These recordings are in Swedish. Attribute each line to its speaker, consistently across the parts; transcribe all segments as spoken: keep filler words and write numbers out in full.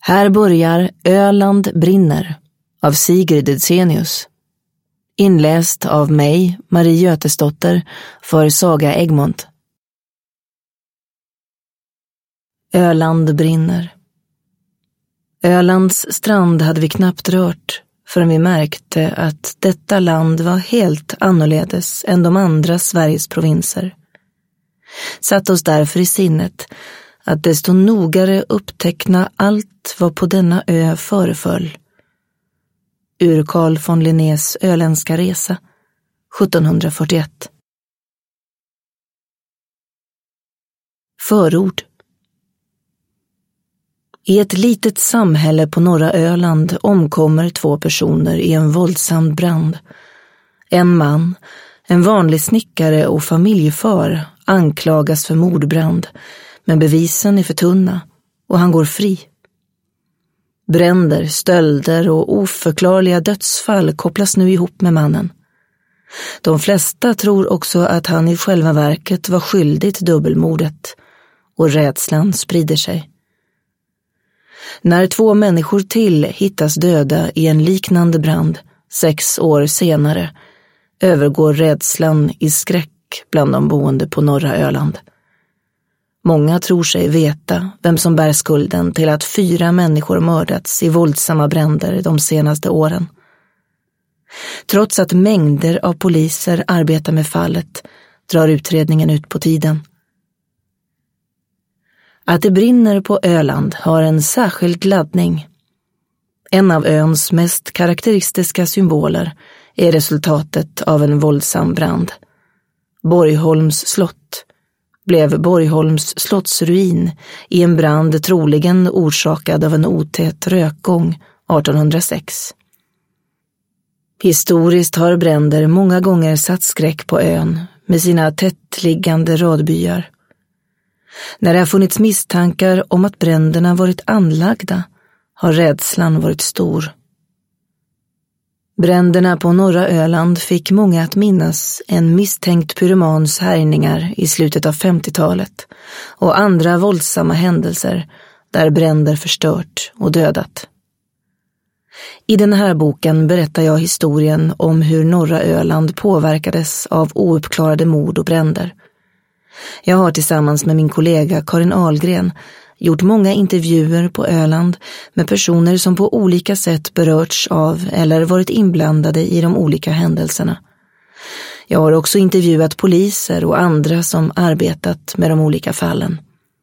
Speaker 1: Här börjar Öland brinner av Sigrid Edsenius. Inläst av mig, Marie Götesdotter, för Saga Egmont. Öland brinner. Ölands strand hade vi knappt rört förrän vi märkte att detta land var helt annorledes än de andra Sveriges provinser. Satt oss därför i sinnet att desto nogare uppteckna allt vad på denna ö föreföll. Ur Carl von Linnés öländska resa, sjuttonhundrafyrtioett. Förord. I ett litet samhälle på norra Öland omkommer två personer i en våldsam brand. En man, en vanlig snickare och familjefar, anklagas för mordbrand, men bevisen är för tunna och han går fri. Bränder, stölder och oförklarliga dödsfall kopplas nu ihop med mannen. De flesta tror också att han i själva verket var skyldig till dubbelmordet, och rädslan sprider sig. När två människor till hittas döda i en liknande brand sex år senare övergår rädslan i skräck bland de boende på norra Öland. Många tror sig veta vem som bär skulden till att fyra människor mördats i våldsamma bränder de senaste åren. Trots att mängder av poliser arbetar med fallet drar utredningen ut på tiden. Att det brinner på Öland har en särskild laddning. En av öns mest karaktäristiska symboler är resultatet av en våldsam brand. Borgholms slott blev Borgholms slottsruin i en brand troligen orsakad av en otät rökgång artonhundrasex. Historiskt har bränder många gånger satt skräck på ön med sina tättliggande radbyar. När det har funnits misstankar om att bränderna varit anlagda har rädslan varit stor. Bränderna på norra Öland fick många att minnas en misstänkt pyromans härjningar i slutet av femtiotalet och andra våldsamma händelser där bränder förstört och dödat. I den här boken berättar jag historien om hur norra Öland påverkades av ouppklarade mord och bränder. Jag har tillsammans med min kollega Karin Ahlgren gjort många intervjuer på Öland med personer som på olika sätt berörts av eller varit inblandade i de olika händelserna. Jag har också intervjuat poliser och andra som arbetat med de olika fallen.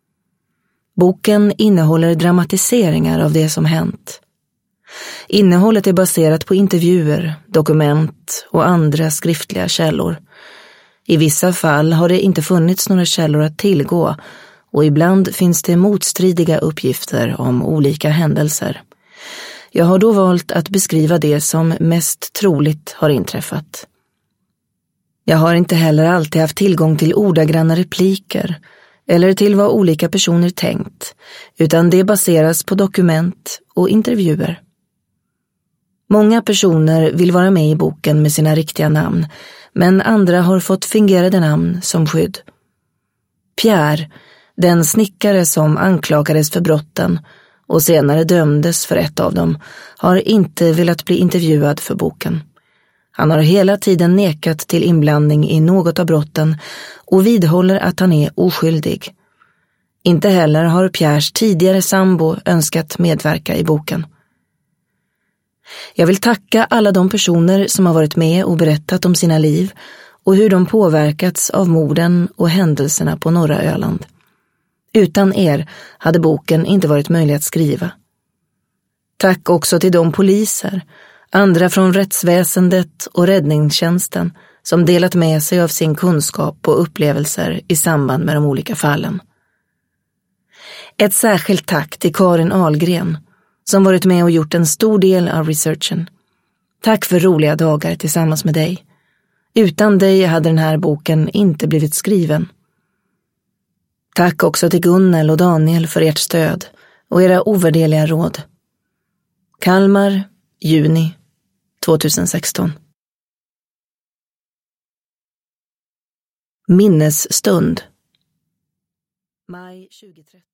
Speaker 1: Boken innehåller dramatiseringar av det som hänt. Innehållet är baserat på intervjuer, dokument och andra skriftliga källor. I vissa fall har det inte funnits några källor att tillgå och ibland finns det motstridiga uppgifter om olika händelser. Jag har då valt att beskriva det som mest troligt har inträffat. Jag har inte heller alltid haft tillgång till ordagranna repliker eller till vad olika personer tänkt, utan det baseras på dokument och intervjuer. Många personer vill vara med i boken med sina riktiga namn, men andra har fått fingerade namn som skydd. Pierre, den snickare som anklagades för brotten och senare dömdes för ett av dem, har inte velat bli intervjuad för boken. Han har hela tiden nekat till inblandning i något av brotten och vidhåller att han är oskyldig. Inte heller har Pierres tidigare sambo önskat medverka i boken. Jag vill tacka alla de personer som har varit med och berättat om sina liv och hur de påverkats av morden och händelserna på norra Öland. Utan er hade boken inte varit möjlig att skriva. Tack också till de poliser, andra från rättsväsendet och räddningstjänsten som delat med sig av sin kunskap och upplevelser i samband med de olika fallen. Ett särskilt tack till Karin Ahlgren som varit med och gjort en stor del av researchen. Tack för roliga dagar tillsammans med dig. Utan dig hade den här boken inte blivit skriven. Tack också till Gunnel och Daniel för ert stöd och era ovärderliga råd. Kalmar, juni tjugohundrasexton. Minnesstund. Maj tjugohundratretton.